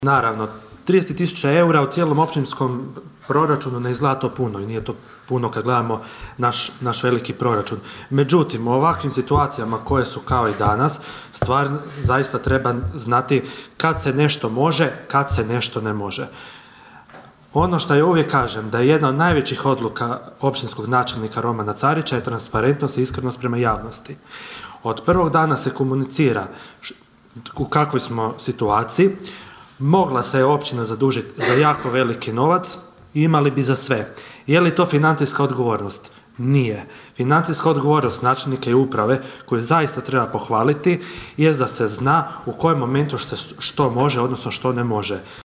Naravno, 30.000 eura u cijelom općinskom proračunu ne izgleda to puno i nije to puno kad gledamo naš veliki proračun. Međutim, u ovakvim situacijama koje su kao i danas, stvar zaista treba znati kad se nešto može, kad se nešto ne može. Ono što ja uvijek kažem, da je jedna od najvećih odluka općinskog načelnika Romana Carića je transparentnost i iskrenost prema javnosti. Od prvog dana se komunicira u kakvoj smo situaciji. Mogla se je općina zadužiti za jako veliki novac i imali bi za sve. Je li to financijska odgovornost? Nije. Financijska odgovornost načelnika i uprave, koju zaista treba pohvaliti, je da se zna u kojem momentu što može, odnosno što ne može.